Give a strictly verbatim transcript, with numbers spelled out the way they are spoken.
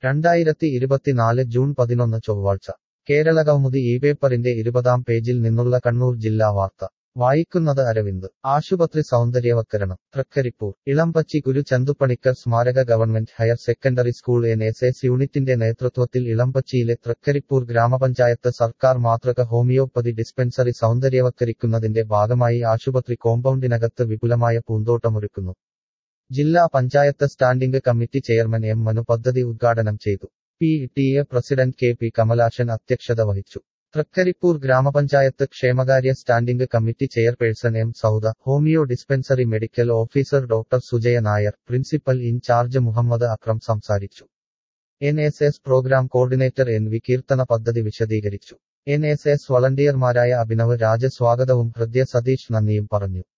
രണ്ടായിരത്തി ഇരുപത്തിനാല് ജൂൺ പതിനൊന്ന് ചൊവ്വാഴ്ച കേരളകൗമുദി ഈ പേപ്പറിന്റെ ഇരുപതാം പേജിൽ നിന്നുള്ള കണ്ണൂർ ജില്ലാ വാർത്ത വായിക്കുന്നത് അരവിന്ദ്. ആശുപത്രി സൗന്ദര്യവത്കരണം തൃക്കരിപ്പൂർ. ഇളമ്പച്ചി ഗുരു ചന്തുപണിക്കർ സ്മാരക government higher secondary school N S S യൂണിറ്റിന്റെ നേതൃത്വത്തിൽ ഇളമ്പച്ചിയിലെ തൃക്കരിപ്പൂർ ഗ്രാമപഞ്ചായത്ത് സർക്കാർ മാതൃക ഹോമിയോപ്പതി ഡിസ്പെൻസറി സൗന്ദര്യവത്കരിക്കുന്നതിന്റെ ഭാഗമായി ആശുപത്രി കോമ്പൗണ്ടിനകത്ത് വിപുലമായ പൂന്തോട്ടമൊരുക്കുന്നു. ജില്ലാ panchayat standing committee chairman M Manu പദ്ധതി ഉദ്ഘാടനം ചെയ്തു. P T A president K P Kamalashan അധ്യക്ഷത വഹിച്ചു. തൃക്കരിപ്പൂർ ഗ്രാമപഞ്ചായത്ത് ക്ഷേമകാര്യ standing committee chairperson M Sauda, homeo dispensary medical officer doctor Sujaya Nair, principal in charge Muhammad Akram സംസാരിച്ചു. N S S programme coordinator N V Keerthana പദ്ധതി വിശദീകരിച്ചു. എൻ എസ് എസ് വളണ്ടിയർമാരായ അഭിനവ് രാജ സ്വാഗതവും ഹൃദ്യ സതീഷ് നന്ദിയും പറഞ്ഞു.